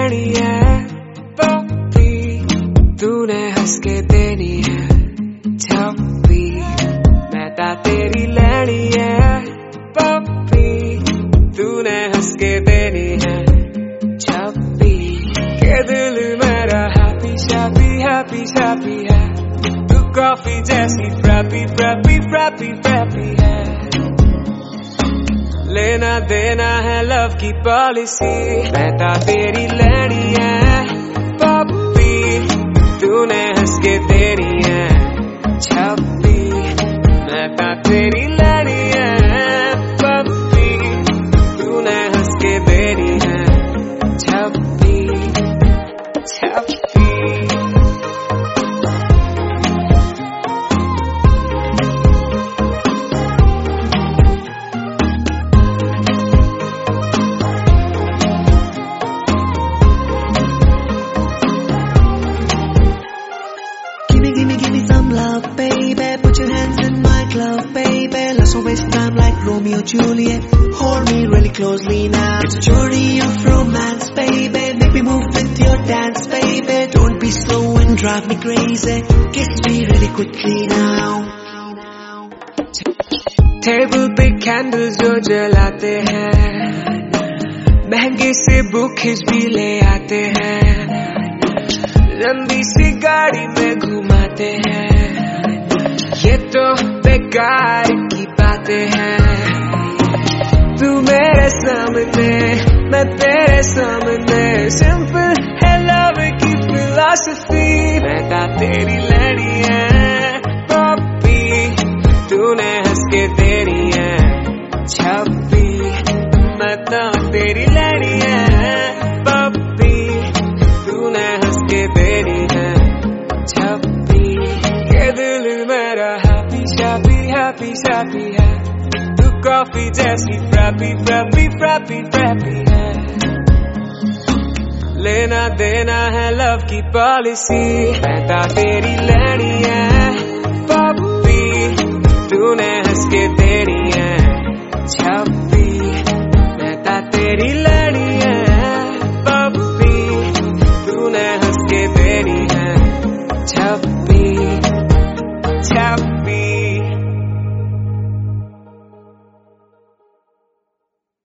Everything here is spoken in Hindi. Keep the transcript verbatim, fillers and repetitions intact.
लेनी है पप्पी, तूने हंस के देनी है छप्पी। मैं ता तेरी लेनी है पप्पी, तूने हंस के देनी है छप्पी। के दिल मेरा हैप्पी शैप्पी हैप्पी शैप्पी है, तू कॉफी जैसी फ्रैपी फ्रैपी फ्रैपी फ्रैपी है। लेना देना है लव की पॉलिसी, मैं ता तेरी लेनी है पप्पी, तूने हंस के देनी है छप्पी। मैं ता तेरी लेनी है पप्पी, तूने हंस के देनी है छप्पी छप्पी। Baby, put your hands in my glove, baby. Let's not waste time like Romeo Juliet. Hold me really closely now. It's a journey of romance, baby. Make me move with your dance, baby. Don't be slow and drive me crazy. Kiss me really quickly now. Table पे कैंडल्स जो जलाते हैं, महंगे से बुकेस भी ले आते हैं, लंबी सी गाड़ी में घुमाते हैं। ये तो बेकार की बातें हैं, तू मेरे सामने मैं तेरे सामने। सिंपल है लव की फिलॉसफी, मैं ता तेरी लेनी है पप्पी, तूने हंस के देनी है छप्पी। मैं ता तेरी लेनी है पप्पी, तूने हंस के देनी है छप्पी। के दिल मेरा हैप्पी शैप्पी हैप्पी शैप्पी है, तू कॉफी जैसी फ्रैपी फ्रैपी फ्रैपी फ्रैपी है। लेना देना है लव की पॉलिसी, मैं ता तेरी लेनी है पप्पी, तूने हंस के देनी है छप्पी।